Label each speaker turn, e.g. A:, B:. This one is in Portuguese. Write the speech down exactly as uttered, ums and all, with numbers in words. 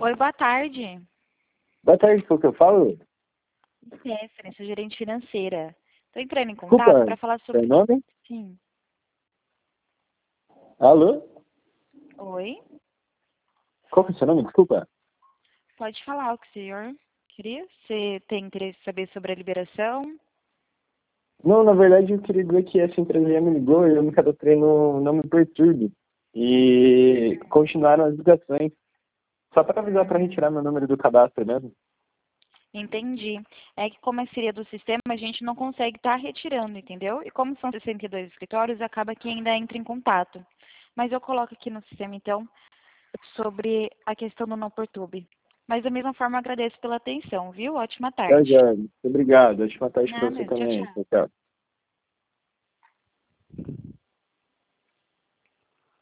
A: Oi, boa tarde.
B: Boa tarde, foi o que eu falo?
A: Stephanie, sou gerente financeira. Estou entrando em contato
B: Desculpa,
A: para falar
B: seu
A: sobre...
B: nome?
A: Sim.
B: Alô?
A: Oi?
B: Qual que é o seu nome? Desculpa.
A: Pode falar o que o senhor queria? Você tem interesse em saber sobre a liberação?
B: Não, na verdade eu queria dizer que essa empresa já me ligou e eu me cadastrei no Não Me Perturbe. E continuaram as ligações. Só para avisar para
A: Hum,
B: retirar meu número do cadastro mesmo.
A: entendi. É que como é seria do sistema, a gente não consegue estar retirando, entendeu? E como são sessenta e dois escritórios, acaba que ainda entra em contato. Mas eu coloco aqui no sistema, então, sobre a questão do não perturbe. Mas da mesma forma, agradeço pela atenção, viu? Ótima
B: Tá,
A: tarde.
B: Jorge. Obrigado. Ótima tarde para você
A: Nada, tchau,
B: também.
A: tchau.
B: Tchau, tchau.